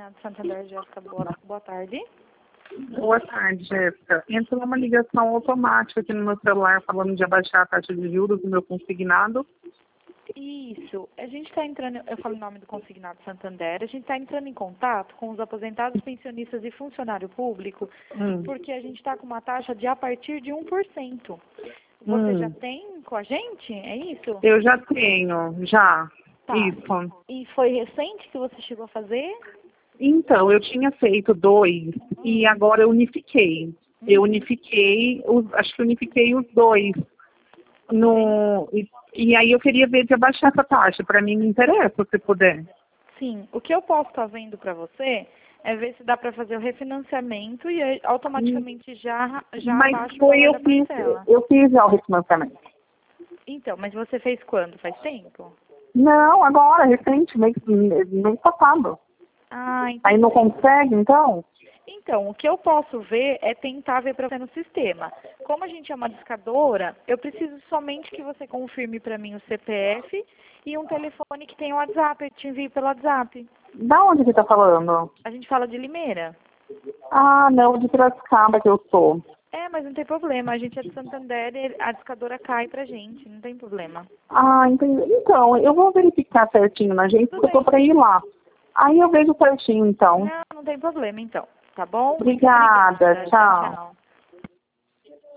Consignado Santander, Jéssica, boa tarde. Boa tarde, Jéssica. Entrou uma ligação automática aqui no meu celular falando de abaixar a taxa de juros do meu consignado. Isso. A gente está entrando, eu falo o nome do Consignado Santander, a gente está entrando em contato com os aposentados, pensionistas e funcionário público, porque a gente está com uma taxa de a partir de 1%. Você já tem com a gente? É isso? Eu já tenho, já. Tá. Isso. E foi recente que você chegou a fazer? Então, eu tinha feito 2 e agora eu unifiquei. Eu unifiquei, acho que unifiquei os 2. E aí eu queria ver de abaixar essa taxa. Para mim me interessa, se puder. Sim. O que eu posso estar vendo para você é ver se dá para fazer o refinanciamento e aí, automaticamente já Mas abaixa o foi valor da parcela. eu fiz já o refinanciamento. Então, mas você fez quando? Faz tempo? Não, agora, recente, mês passado. Ah, entendi. Aí não consegue, então? Então, o que eu posso ver é tentar ver para você no sistema. Como a gente é uma discadora, eu preciso somente que você confirme para mim o CPF e um telefone que tem o WhatsApp. Eu te envio pelo WhatsApp. Da onde que tá falando? A gente fala de Limeira. Ah, não, de Piracicaba que eu sou. É, mas não tem problema. A gente é de Santander e a discadora cai pra gente. Não tem problema. Ah, entendi. Então, eu vou verificar certinho na gente, porque eu tô para ir lá. Aí eu vejo certinho, então. Não tem problema, então. Tá bom? Obrigada, Muito obrigada. tchau. Tchau.